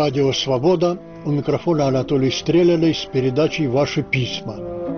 Радио «Свобода». У микрофона Анатолий Стреляный с передачей «Ваши письма».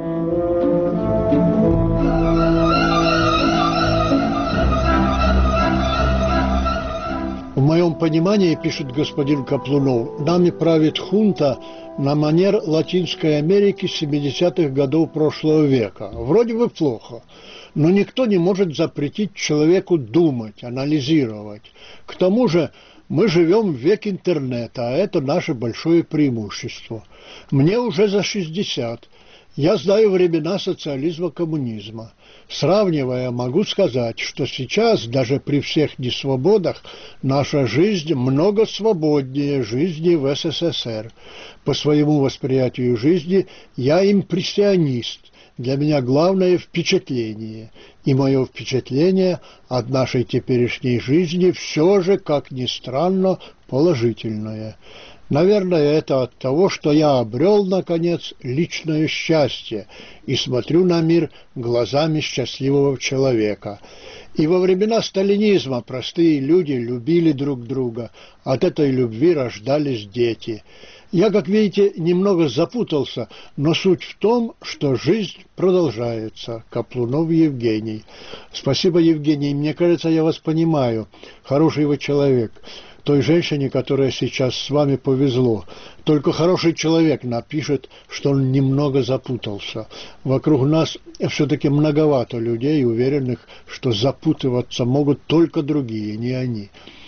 В моем понимании, пишет господин Каплунов, нами правит хунта на манер Латинской Америки 70-х годов прошлого века. Вроде бы плохо, но никто не может запретить человеку думать, анализировать. К тому же мы живем в век интернета, а это наше большое преимущество. Мне уже за 60. Я знаю времена социализма, коммунизма. Сравнивая, могу сказать, что сейчас, даже при всех несвободах, наша жизнь много свободнее жизни в СССР. По своему восприятию жизни я импрессионист. Для меня главное впечатление. И мое впечатление от нашей теперешней жизни все же, как ни странно, положительное. Наверное, это от того, что я обрел, наконец, личное счастье и смотрю на мир глазами счастливого человека. И во времена сталинизма простые люди любили друг друга, от этой любви рождались дети. Я, как видите, немного запутался, но суть в том, что жизнь продолжается. Каплунов Евгений. Спасибо, Евгений. Мне кажется, я вас понимаю. Хороший вы человек. Той женщине, которая сейчас с вами, повезло. Только хороший человек напишет, что он немного запутался. Вокруг нас все-таки многовато людей, уверенных, что запутываться могут только другие, не они.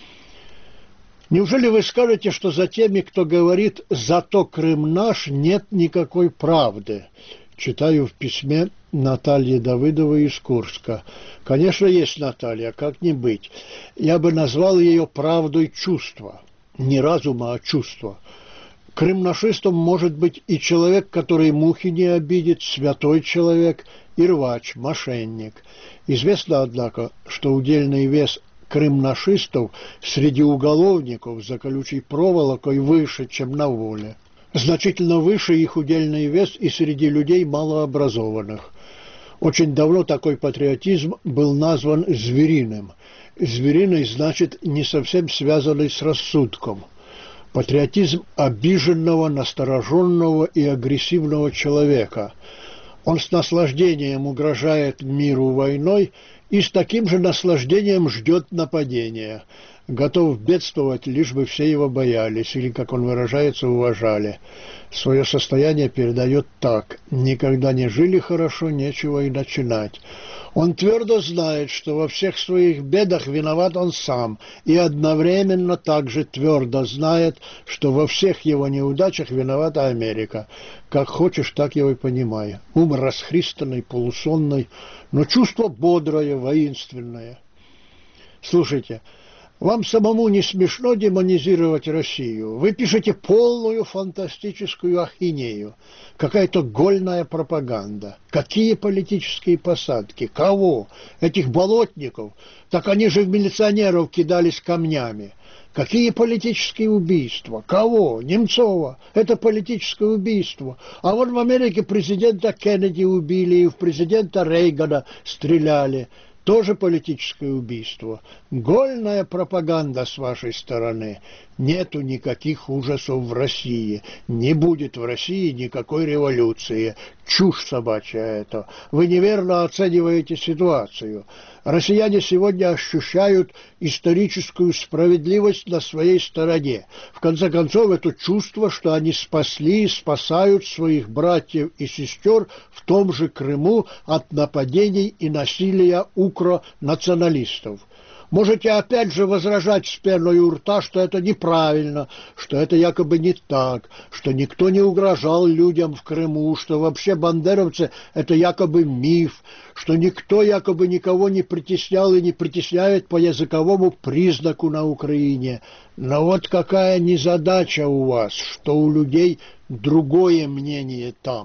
Неужели вы скажете, что за теми, кто говорит «зато Крым наш», нет никакой правды? Читаю в письме Натальи Давыдовой из Курска. Конечно, есть Наталья, как не быть. Я бы назвал ее правдой чувства. Не разума, а чувства. Крымнашистом может быть и человек, который мухи не обидит, святой человек, и рвач, мошенник. Известно, однако, что удельный вес крымнашистов среди уголовников за колючей проволокой выше, чем на воле. Значительно выше их удельный вес и среди людей малообразованных. Очень давно такой патриотизм был назван звериным. Звериный значит не совсем связанный с рассудком. Патриотизм обиженного, настороженного и агрессивного человека. Он с наслаждением угрожает миру войной и с таким же наслаждением ждет нападения. Готов бедствовать, лишь бы все его боялись, или, как он выражается, уважали. Свое состояние передает так: никогда не жили хорошо, нечего и начинать. Он твердо знает, что во всех своих бедах виноват он сам, и одновременно также твердо знает, что во всех его неудачах виновата Америка. Как хочешь, так его и понимай. Ум расхристанный, полусонный, но чувство бодрое, воинственное. Слушайте, вам самому не смешно демонизировать Россию? Вы пишете полную фантастическую ахинею. Какая-то гольная пропаганда. Какие политические посадки? Кого? Этих болотников? Так они же в милиционеров кидались камнями. Какие политические убийства? Кого? Немцова. Это политическое убийство. А вот в Америке президента Кеннеди убили, и в президента Рейгана стреляли. Тоже политическое убийство. Гольная пропаганда с вашей стороны. Нету никаких ужасов в России. Не будет в России никакой революции. Чушь собачья это. Вы неверно оцениваете ситуацию. Россияне сегодня ощущают историческую справедливость на своей стороне. В конце концов, это чувство, что они спасли и спасают своих братьев и сестер в том же Крыму от нападений и насилия укронационалистов. Можете опять же возражать с пеной у рта, что это неправильно, что это якобы не так, что никто не угрожал людям в Крыму, что вообще бандеровцы – это якобы миф, что никто якобы никого не притеснял и не притесняет по языковому признаку на Украине. Но вот какая незадача у вас, что у людей другое мнение там.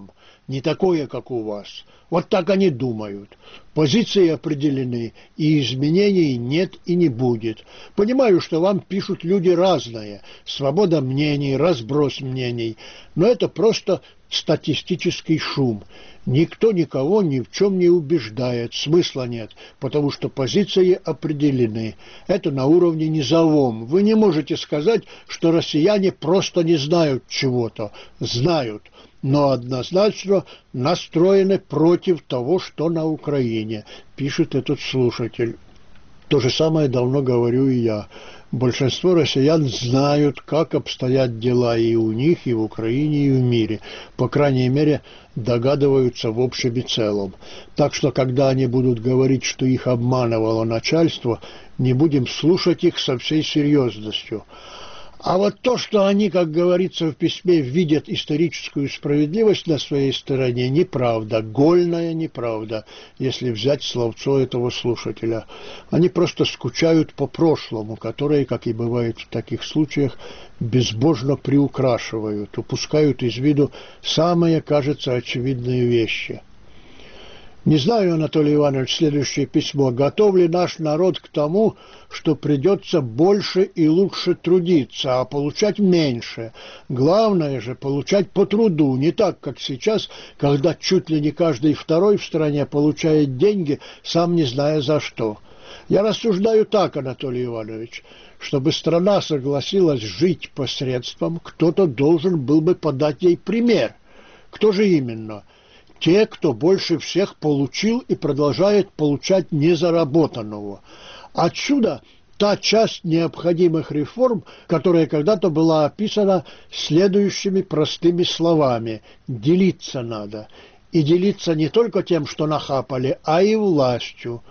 не такое, как у вас. Вот так они думают. Позиции определены, и изменений нет и не будет. Понимаю, что вам пишут люди разные, свобода мнений, разброс мнений, но это просто статистический шум. Никто никого ни в чем не убеждает, смысла нет, потому что позиции определены. Это на уровне низовом. Вы не можете сказать, что россияне просто не знают чего-то. Знают, но однозначно настроены против того, что на Украине, пишет этот слушатель. То же самое давно говорю и я. Большинство россиян знают, как обстоят дела и у них, и в Украине, и в мире. По крайней мере, догадываются в общем и целом. Так что, когда они будут говорить, что их обманывало начальство, не будем слушать их со всей серьезностью. А вот то, что они, как говорится в письме, видят историческую справедливость на своей стороне, неправда, гольная неправда, если взять словцо этого слушателя. Они просто скучают по прошлому, которое, как и бывает в таких случаях, безбожно приукрашивают, упускают из виду самые, кажется, очевидные вещи. Не знаю, Анатолий Иванович, следующее письмо. Готов ли наш народ к тому, что придется больше и лучше трудиться, а получать меньше? Главное же получать по труду, не так, как сейчас, когда чуть ли не каждый второй в стране получает деньги, сам не зная за что. Я рассуждаю так, Анатолий Иванович. Чтобы страна согласилась жить посредством, кто-то должен был бы подать ей пример. Кто же именно? Те, кто больше всех получил и продолжает получать незаработанного. Отсюда та часть необходимых реформ, которая когда-то была описана следующими простыми словами. Делиться надо. И делиться не только тем, что нахапали, а и властью.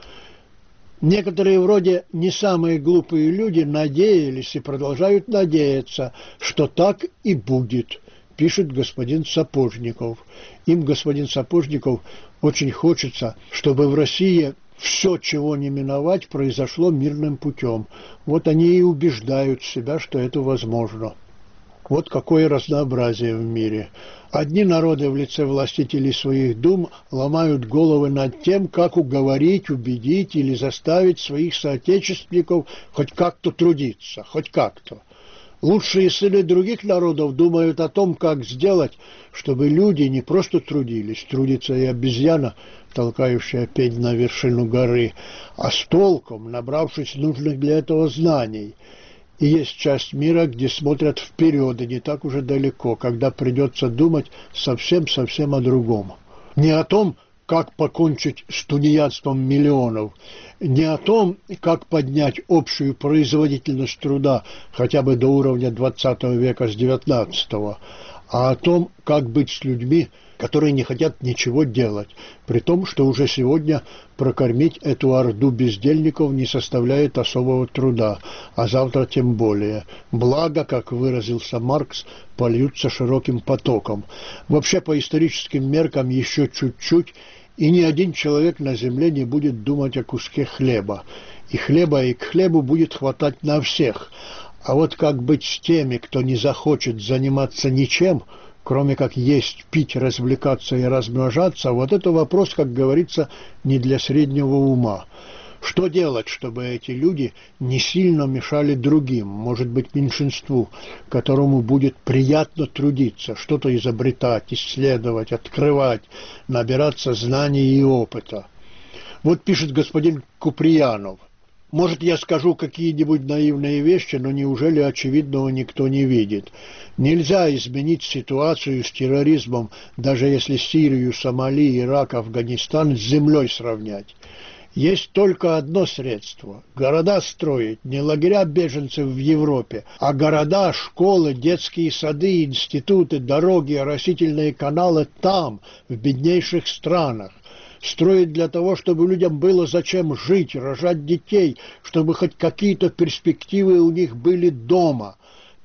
Некоторые вроде не самые глупые люди надеялись и продолжают надеяться, что так и будет, пишет господин Сапожников. Им, господин Сапожников, очень хочется, чтобы в России все, чего не миновать, произошло мирным путем. Вот они и убеждают себя, что это возможно. Вот какое разнообразие в мире. Одни народы в лице властителей своих дум ломают головы над тем, как уговорить, убедить или заставить своих соотечественников хоть как-то трудиться, хоть как-то. Лучшие сыны других народов думают о том, как сделать, чтобы люди не просто трудились, трудится и обезьяна, толкающая пень на вершину горы, а с толком, набравшись нужных для этого знаний. И есть часть мира, где смотрят вперед и не так уже далеко, когда придется думать совсем-совсем о другом. Не о том, как покончить с тунеядством миллионов, не о том, как поднять общую производительность труда хотя бы до уровня 20 века с 19-го, а о том, как быть с людьми, которые не хотят ничего делать, при том, что уже сегодня прокормить эту орду бездельников не составляет особого труда, а завтра тем более. Благо, как выразился Маркс, польются широким потоком. Вообще, по историческим меркам еще чуть-чуть, и ни один человек на земле не будет думать о куске хлеба. И хлеба, и к хлебу будет хватать на всех. А вот как быть с теми, кто не захочет заниматься ничем, кроме как есть, пить, развлекаться и размножаться, вот это вопрос, как говорится, не для среднего ума. Что делать, чтобы эти люди не сильно мешали другим, может быть, меньшинству, которому будет приятно трудиться, что-то изобретать, исследовать, открывать, набираться знаний и опыта? Вот пишет господин Куприянов. Может, я скажу какие-нибудь наивные вещи, но неужели очевидного никто не видит? Нельзя изменить ситуацию с терроризмом, даже если Сирию, Сомали, Ирак, Афганистан с землей сравнять. Есть только одно средство – города строить, не лагеря беженцев в Европе, а города, школы, детские сады, институты, дороги, оросительные каналы там, в беднейших странах. Строить для того, чтобы людям было зачем жить, рожать детей, чтобы хоть какие-то перспективы у них были дома.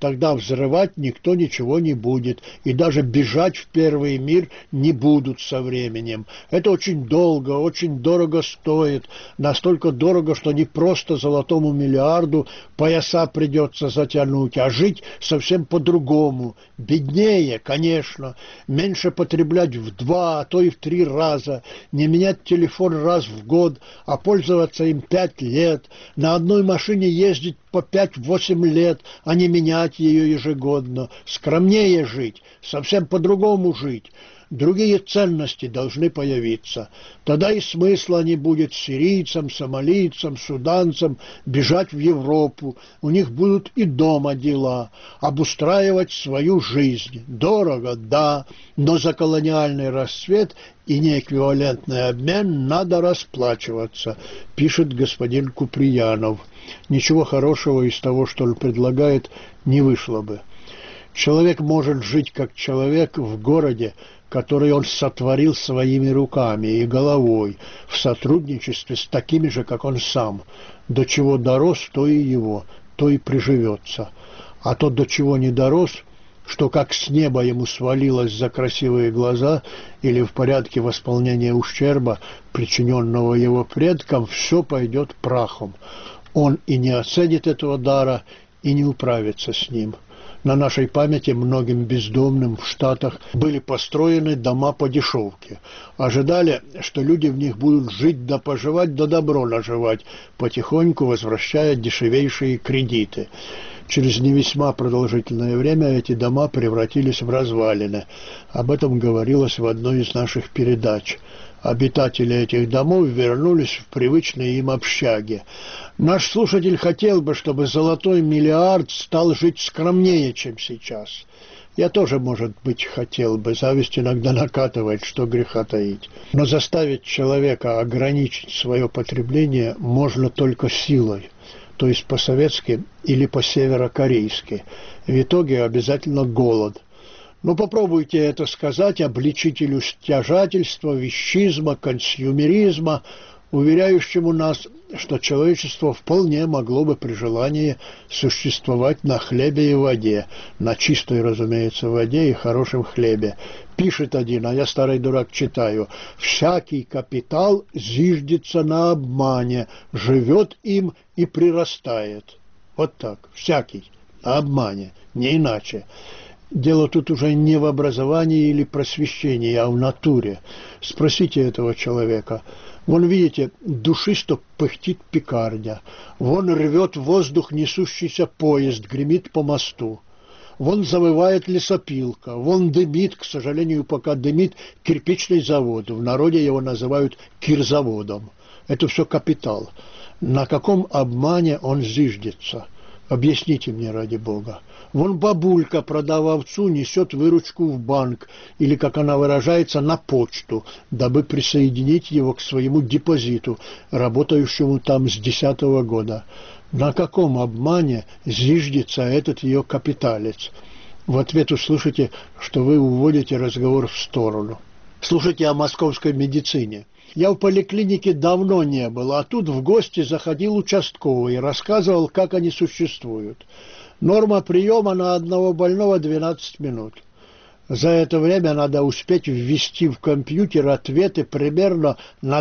тогда взрывать никто ничего не будет, и даже бежать в первый мир не будут со временем. Это очень долго, очень дорого стоит, настолько дорого, что не просто золотому миллиарду пояса придется затянуть, а жить совсем по-другому. Беднее, конечно, меньше потреблять в 2, а то и в 3 раза, не менять телефон раз в год, а пользоваться им 5 лет, на одной машине ездить по 5-8 лет, а не менять ее ежегодно, скромнее жить, совсем по-другому жить. Другие ценности должны появиться. Тогда и смысла не будет сирийцам, сомалийцам, суданцам бежать в Европу. У них будут и дома дела, обустраивать свою жизнь. Дорого, да, но за колониальный расцвет и неэквивалентный обмен надо расплачиваться, пишет господин Куприянов. Ничего хорошего из того, что он предлагает, не вышло бы. Человек может жить как человек в городе, который он сотворил своими руками и головой, в сотрудничестве с такими же, как он сам. До чего дорос, то и его, то и приживется. А то, до чего не дорос, что как с неба ему свалилось за красивые глаза или в порядке восполнения ущерба, причиненного его предкам, все пойдет прахом. Он и не оценит этого дара, и не управится с ним. На нашей памяти многим бездомным в Штатах были построены дома по дешевке. Ожидали, что люди в них будут жить да поживать, да добро наживать, потихоньку возвращая дешевейшие кредиты. Через не весьма продолжительное время эти дома превратились в развалины. Об этом говорилось в одной из наших передач. Обитатели этих домов вернулись в привычные им общаги. Наш слушатель хотел бы, чтобы золотой миллиард стал жить скромнее, чем сейчас. Я тоже, может быть, хотел бы. Зависть иногда накатывает, что греха таить. Но заставить человека ограничить свое потребление можно только силой, то есть по-советски или по-северокорейски. В итоге обязательно голод. Но попробуйте это сказать обличителю стяжательства, вещизма, консюмеризма, уверяющему нас, что человечество вполне могло бы при желании существовать на хлебе и воде, на чистой, разумеется, воде и хорошем хлебе. Пишет один, а я, старый дурак, читаю: «Всякий капитал зиждется на обмане, живет им и прирастает». Вот так, всякий, на обмане, не иначе. Дело тут уже не в образовании или просвещении, а в натуре. Спросите этого человека. Вон, видите, душисто пыхтит пекарня. Вон рвет воздух несущийся поезд, гремит по мосту. Вон завывает лесопилка. Вон дымит, к сожалению, пока дымит кирпичный завод. В народе его называют кирзаводом. Это все капитал. На каком обмане он зиждется? Объясните мне, ради Бога. Вон бабулька, продав овцу, несет выручку в банк, или, как она выражается, на почту, дабы присоединить его к своему депозиту, работающему там с 10-го года. На каком обмане зиждется этот ее капиталец? В ответ услышите, что вы уводите разговор в сторону. Слушайте о московской медицине. Я в поликлинике давно не был, а тут в гости заходил участковый и рассказывал, как они существуют. Норма приема на одного больного 12 минут. За это время надо успеть ввести в компьютер ответы примерно на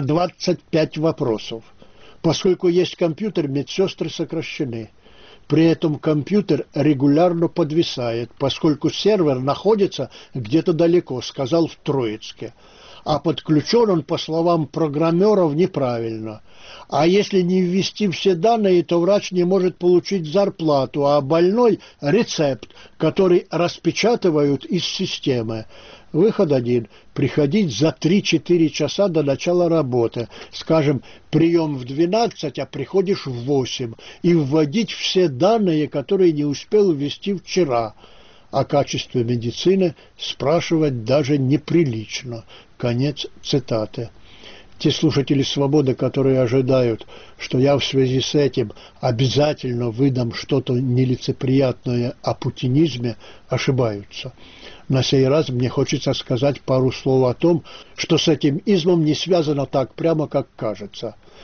25 вопросов. Поскольку есть компьютер, медсестры сокращены. При этом компьютер регулярно подвисает, поскольку сервер находится где-то далеко, сказал в Троицке. А подключен он, по словам программеров, неправильно. А если не ввести все данные, то врач не может получить зарплату, а больной – рецепт, который распечатывают из системы. Выход один – приходить за 3-4 часа до начала работы. Скажем, прием в 12, а приходишь в 8. И вводить все данные, которые не успел ввести вчера. О качестве медицины спрашивать даже неприлично. Конец цитаты. Те слушатели «Свободы», которые ожидают, что я в связи с этим обязательно выдам что-то нелицеприятное о путинизме, ошибаются. На сей раз мне хочется сказать пару слов о том, что с этим измом не связано так прямо, как кажется.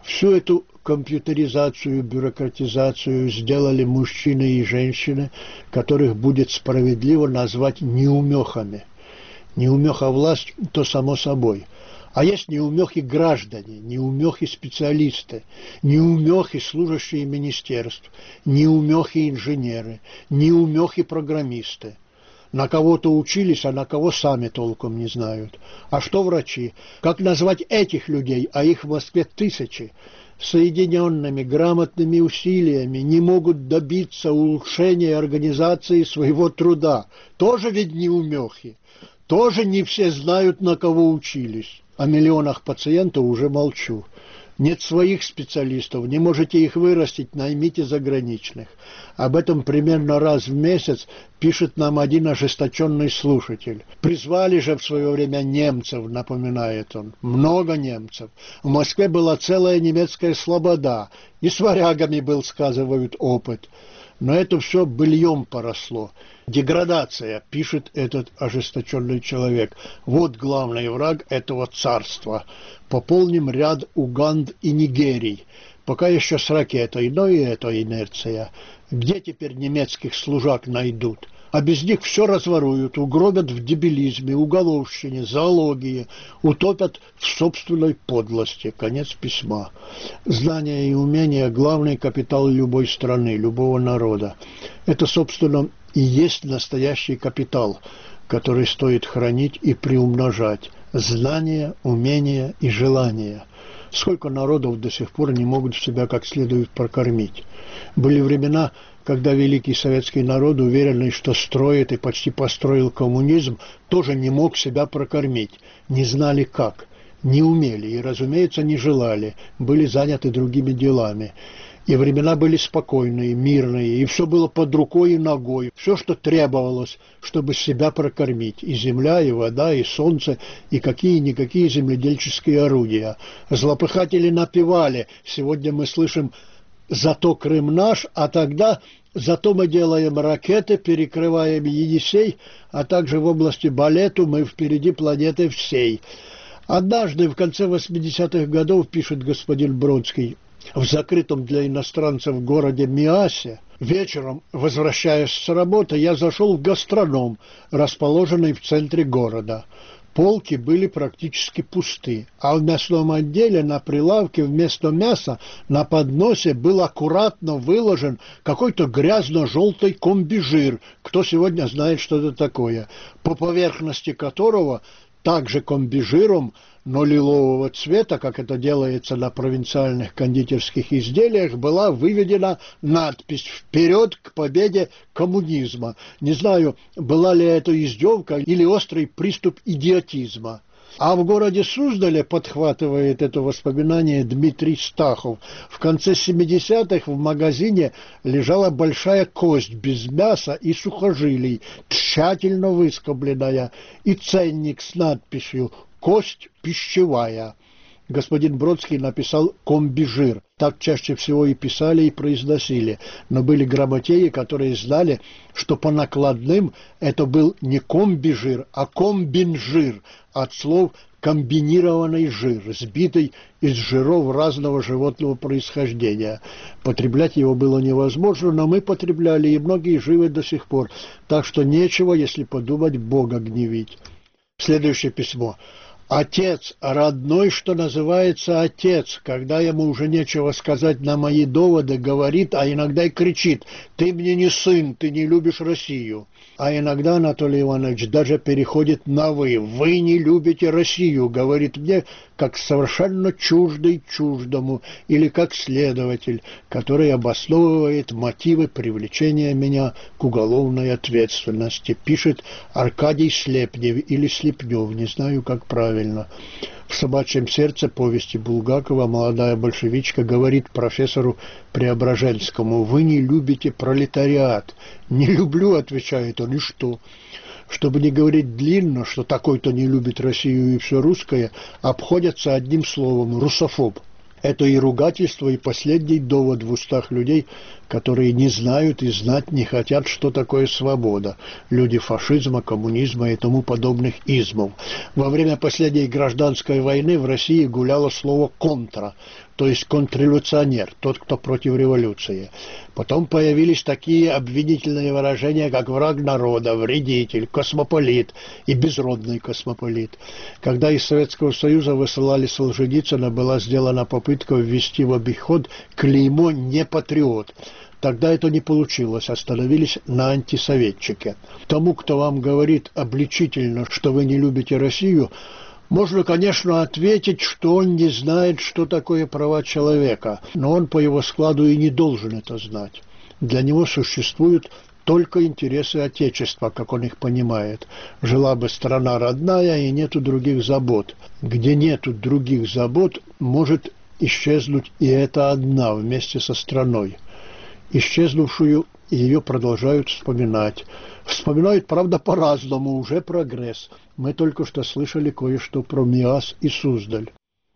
Всю эту компьютеризацию, бюрократизацию сделали мужчины и женщины, которых будет справедливо назвать неумехами. Неумеха власть, то само собой. А есть неумехи граждане, неумехи специалисты, неумехи служащие министерств, неумехи инженеры, неумехи программисты. На кого-то учились, а на кого сами толком не знают. А что врачи? Как назвать этих людей, а их в Москве тысячи, соединенными грамотными усилиями не могут добиться улучшения организации своего труда? Тоже ведь неумехи. Тоже не все знают, на кого учились. О миллионах пациентов уже молчу. Нет своих специалистов, не можете их вырастить, наймите заграничных. Об этом примерно раз в месяц пишет нам один ожесточенный слушатель. Призвали же в свое время немцев, напоминает он. Много немцев. В Москве была целая немецкая слобода. И с варягами был, сказывают, опыт. Но это все быльем поросло. Деградация, пишет этот ожесточенный человек. Вот главный враг этого царства. Пополним ряд Уганд и Нигерий. Пока еще с ракетой, но и это инерция. Где теперь немецких служак найдут? А без них все разворуют, угробят в дебилизме, уголовщине, зоологии, утопят в собственной подлости. Конец письма. Знания и умения – главный капитал любой страны, любого народа. Это, собственно, и есть настоящий капитал, который стоит хранить и приумножать. Знания, умения и желания. Сколько народов до сих пор не могут себя как следует прокормить. Были времена, когда великий советский народ, уверенный, что строит и почти построил коммунизм, тоже не мог себя прокормить, не знали как, не умели и, разумеется, не желали, были заняты другими делами. И времена были спокойные, мирные, и все было под рукой и ногой, все, что требовалось, чтобы себя прокормить, и земля, и вода, и солнце, и какие-никакие земледельческие орудия. Злопыхатели напевали, сегодня мы слышим «Зато Крым наш», а тогда «Зато мы делаем ракеты, перекрываем Енисей, а также в области балету мы впереди планеты всей». Однажды в конце 80-х годов, пишет господин Бродский, в закрытом для иностранцев городе Миасе, вечером, возвращаясь с работы, я зашел в гастроном, расположенный в центре города. Полки были практически пусты, а в мясном отделе на прилавке вместо мяса на подносе был аккуратно выложен какой-то грязно-желтый комбижир, кто сегодня знает, что это такое, по поверхности которого также комбижиром, но лилового цвета, как это делается на провинциальных кондитерских изделиях, была выведена надпись «Вперед к победе коммунизма». Не знаю, была ли это издевка или острый приступ идиотизма. А в городе Суздале, подхватывает это воспоминание Дмитрий Стахов, в конце 70-х в магазине лежала большая кость без мяса и сухожилий, тщательно выскобленная, и ценник с надписью «Кость пищевая». Господин Бродский написал «комбижир». Так чаще всего и писали, и произносили. Но были грамотеи, которые знали, что по накладным это был не комбижир, а комбинжир, от слов комбинированный жир, сбитый из жиров разного животного происхождения. Потреблять его было невозможно, но мы потребляли, и многие живы до сих пор. Так что нечего, если подумать, Бога гневить. Следующее письмо. Отец, родной, что называется, отец, когда ему уже нечего сказать на мои доводы, говорит, а иногда и кричит: «Ты мне не сын, ты не любишь Россию». А иногда, Анатолий Иванович, даже переходит на «вы». «Вы не любите Россию», говорит мне, как совершенно чуждый чуждому, или как следователь, который обосновывает мотивы привлечения меня к уголовной ответственности. Пишет Аркадий Слепнев или Слепнев, не знаю, как правильно. В «Собачьем сердце» повести Булгакова молодая большевичка говорит профессору Преображенскому: «Вы не любите пролетариат». «Не люблю», отвечает он, — «и что?» Чтобы не говорить длинно, что такой-то не любит Россию и все русское, обходятся одним словом — русофоб. Это и ругательство, и последний довод в устах людей, которые не знают и знать не хотят, что такое свобода, люди фашизма, коммунизма и тому подобных измов. Во время последней гражданской войны в России гуляло слово «контра», то есть контрреволюционер, тот, кто против революции. Потом появились такие обвинительные выражения, как враг народа, вредитель, космополит и безродный космополит. Когда из Советского Союза высылали Солженицына, была сделана попытка ввести в обиход клеймо «не патриот». Тогда это не получилось, остановились на антисоветчике. Тому, кто вам говорит обличительно, что вы не любите Россию, можно, конечно, ответить, что он не знает, что такое права человека, но он по его складу и не должен это знать. Для него существуют только интересы Отечества, как он их понимает. Жила бы страна родная, и нету других забот. Где нету других забот, может исчезнуть и эта одна вместе со страной. Исчезнувшую ее продолжают вспоминать. Вспоминают, правда, по-разному, уже прогресс. Мы только что слышали кое-что про МИАС и Суздаль.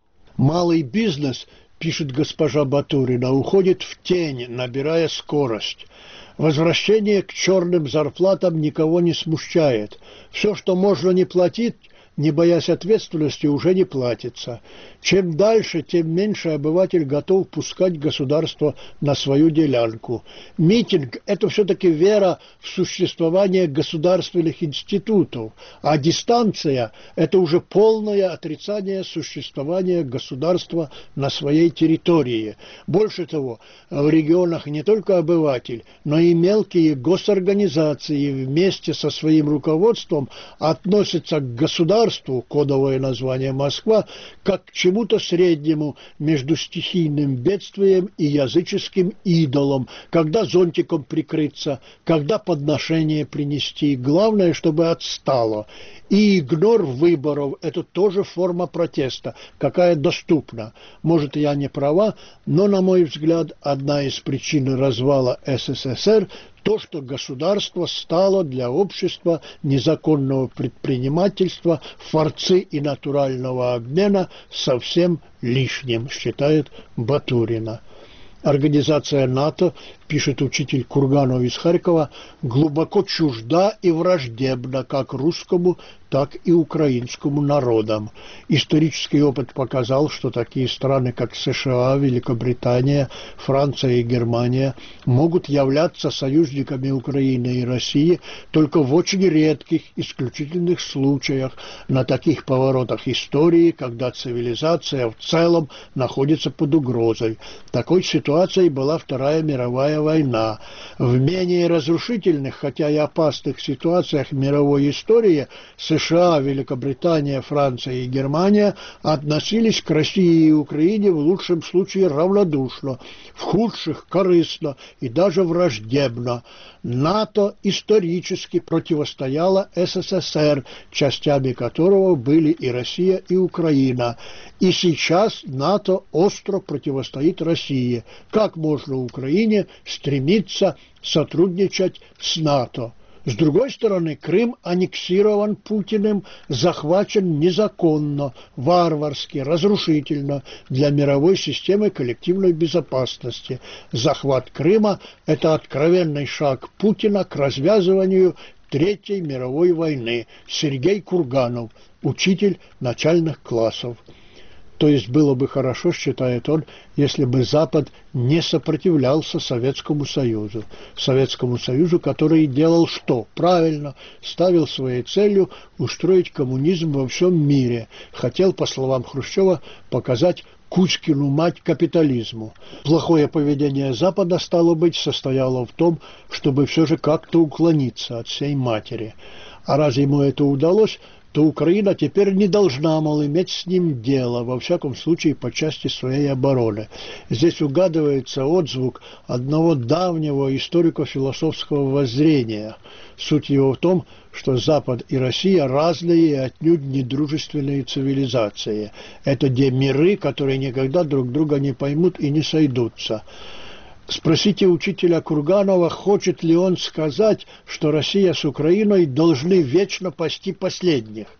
Малый бизнес, пишет госпожа Батурина, уходит в тень, набирая скорость. Возвращение к черным зарплатам никого не смущает. Все, что можно не платить, не боясь ответственности, уже не платится. Чем дальше, тем меньше обыватель готов пускать государство на свою делянку. Митинг – это все-таки вера в существование государственных институтов, а дистанция – это уже полное отрицание существования государства на своей территории. Больше того, в регионах не только обыватель, но и мелкие госорганизации вместе со своим руководством относятся к государству, кодовое название Москва, как к чему-то среднему между стихийным бедствием и языческим идолом, когда зонтиком прикрыться, когда подношение принести. Главное, чтобы отстало. И игнор выборов – это тоже форма протеста, какая доступна. Может, я не права, но, на мой взгляд, одна из причин развала СССР – то, что государство стало для общества незаконного предпринимательства, форцы и натурального обмена совсем лишним, считает Батурина. Организация НАТО, пишет учитель Курганов из Харькова, глубоко чужда и враждебна как русскому, так и украинскому народам. Исторический опыт показал, что такие страны, как США, Великобритания, Франция и Германия, могут являться союзниками Украины и России только в очень редких, исключительных случаях, на таких поворотах истории, когда цивилизация в целом находится под угрозой. Такой ситуацией была Вторая мировая война. В менее разрушительных, хотя и опасных ситуациях мировой истории США, Великобритания, Франция и Германия относились к России и Украине в лучшем случае равнодушно, в худших – корыстно и даже враждебно. НАТО исторически противостояло СССР, частями которого были и Россия, и Украина. И сейчас НАТО остро противостоит России. Как можно Украине стремиться сотрудничать с НАТО? С другой стороны, Крым аннексирован Путиным, захвачен незаконно, варварски, разрушительно для мировой системы коллективной безопасности. Захват Крыма – это откровенный шаг Путина к развязыванию Третьей мировой войны. Сергей Курганов, учитель начальных классов. То есть было бы хорошо, считает он, если бы Запад не сопротивлялся Советскому Союзу. Советскому Союзу, который делал что? Правильно, ставил своей целью устроить коммунизм во всем мире. Хотел, по словам Хрущева, показать Кузькину мать капитализму. Плохое поведение Запада, стало быть, состояло в том, чтобы все же как-то уклониться от всей матери. А раз ему это удалось, то Украина теперь не должна, мол, иметь с ним дело, во всяком случае по части своей обороны. Здесь угадывается отзвук одного давнего историко-философского воззрения. Суть его в том, что Запад и Россия разные и отнюдь не дружественные цивилизации. Это две миры, которые никогда друг друга не поймут и не сойдутся. Спросите учителя Курганова, хочет ли он сказать, что Россия с Украиной должны вечно пасти последних.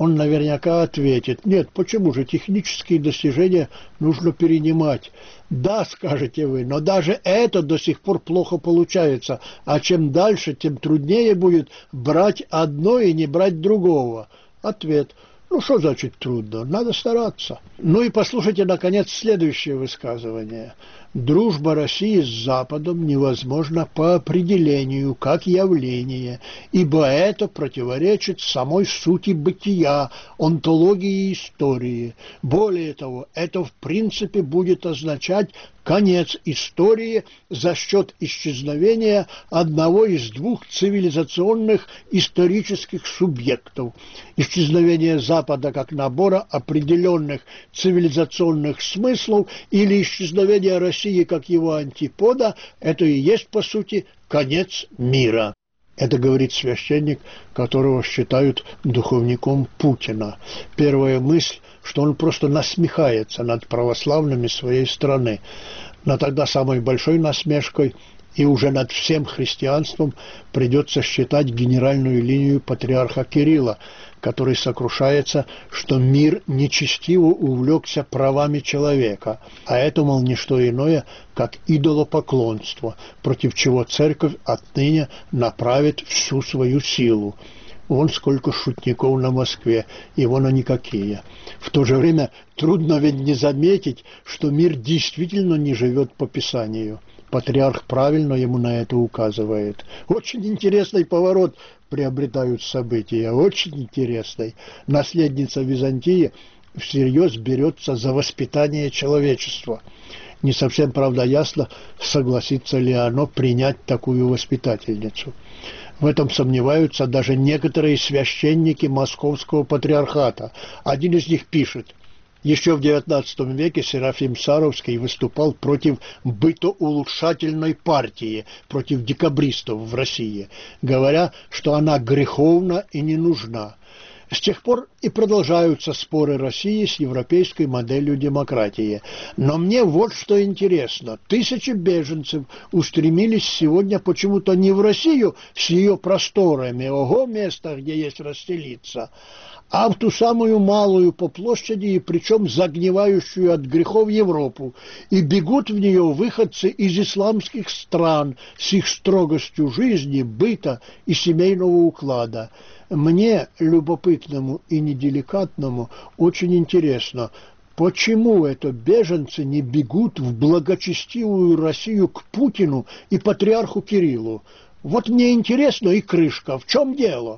он наверняка ответит: нет, почему же технические достижения нужно перенимать? Да, скажете вы, но даже это до сих пор плохо получается, а чем дальше, тем труднее будет брать одно и не брать другого. Ответ: ну что значит трудно? Надо стараться. Ну и послушайте, наконец, следующее высказывание. Дружба России с Западом невозможна по определению, как явление, ибо это противоречит самой сути бытия, онтологии истории. Более того, это в принципе будет означать конец истории за счет исчезновения одного из двух цивилизационных исторических субъектов. Исчезновение Запада как набора определенных цивилизационных смыслов или исчезновение России как его антипода, это и есть, по сути, конец мира. Это говорит священник, которого считают духовником Путина. Первая мысль, что он просто насмехается над православными своей страны. Но тогда самой большой насмешкой и уже над всем христианством придется считать генеральную линию патриарха Кирилла, который сокрушается, что мир нечестиво увлекся правами человека, а это, мол, не что иное, как идолопоклонство, против чего церковь отныне направит всю свою силу. Вон сколько шутников на Москве, и вон они какие. В то же время трудно ведь не заметить, что мир действительно не живет по Писанию. Патриарх правильно ему на это указывает. Очень интересный поворот приобретают события, очень интересный. Наследница Византии всерьез берется за воспитание человечества. Не совсем, правда, ясно, согласится ли оно принять такую воспитательницу. В этом сомневаются даже некоторые священники Московского патриархата. Один из них пишет: еще в XIX веке Серафим Саровский выступал против бытоулучшательной партии, против декабристов в России, говоря, что она греховна и не нужна. С тех пор и продолжаются споры России с европейской моделью демократии. Но мне вот что интересно. Тысячи беженцев устремились сегодня почему-то не в Россию с ее просторами, ого, место, где есть расселиться, а в ту самую малую по площади, и причем загнивающую от грехов Европу, и бегут в нее выходцы из исламских стран с их строгостью жизни, быта и семейного уклада. Мне, любопытному и неделикатному, очень интересно, почему это беженцы не бегут в благочестивую Россию к Путину и патриарху Кириллу? Вот мне интересно и крышка, в чем дело?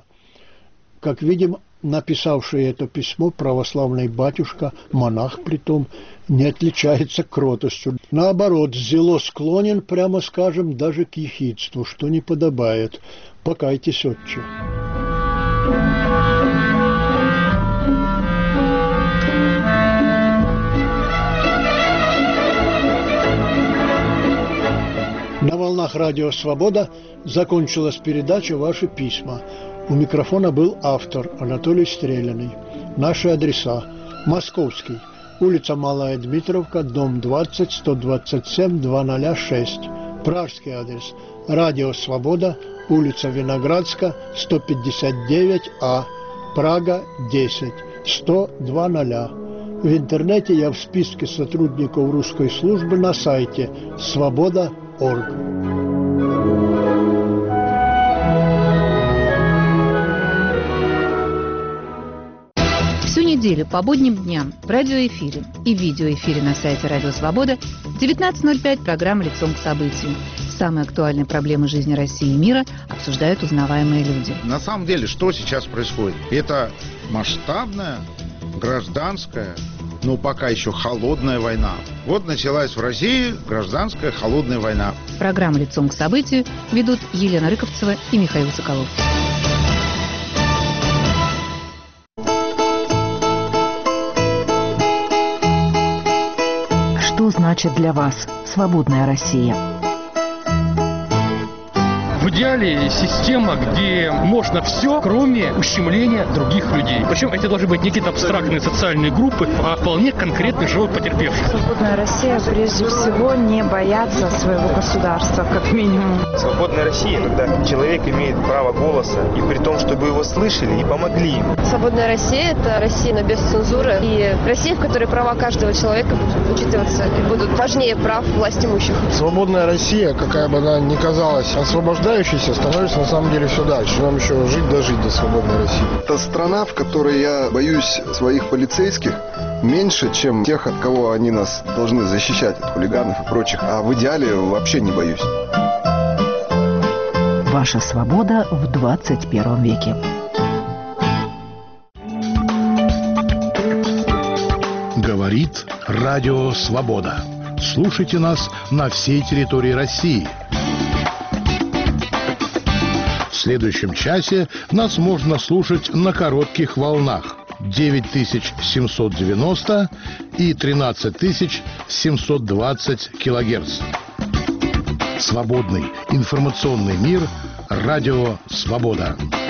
Как видим, написавший это письмо православный батюшка, монах притом, не отличается кротостью. Наоборот, зело склонен, прямо скажем, даже к ехидству, что не подобает. Покайтесь, отче. На волнах радио «Свобода» закончилась передача «Ваши письма». У микрофона был автор Анатолий Стрелянный. Наши адреса: Московский, улица Малая Дмитровка, дом 20, 127, 206. Пражский адрес: радио «Свобода», улица Виноградска, 159А, Прага, 10, 100-00. В интернете я в списке сотрудников русской службы на сайте svoboda.org. Всю неделю по будним дням в радиоэфире и видеоэфире на сайте Радио Свобода в 19:05 программа «Лицом к событию». Самые актуальные проблемы жизни России и мира обсуждают узнаваемые люди. На самом деле, что сейчас происходит? Это масштабная, гражданская, но пока еще холодная война. Вот началась в России гражданская холодная война. Программу «Лицом к событию» ведут Елена Рыковцева и Михаил Соколов. Что значит для вас свободная Россия? В идеале система, где можно все, кроме ущемления других людей. Причем это должны быть не какие-то абстрактные социальные группы, а вполне конкретный живой потерпевший. Свободная Россия прежде всего не боятся своего государства, как минимум. Свободная Россия, когда человек имеет право голоса, и при том, чтобы его слышали и помогли ему. Свободная Россия – это Россия без цензуры и Россия, в которой права каждого человека будут учитываться и будут важнее прав власть имущих. Свободная Россия, какая бы она ни казалась освобождающейся, становится на самом деле все дальше. Нам еще жить до свободной России. Это страна, в которой я боюсь своих полицейских меньше, чем тех, от кого они нас должны защищать, от хулиганов и прочих. А в идеале вообще не боюсь. Ваша свобода в 21 веке. Говорит Радио Свобода. Слушайте нас на всей территории России. В следующем часе нас можно слушать на коротких волнах 9790 и 13720 килогерц. Свободный информационный мир. Радио Свобода.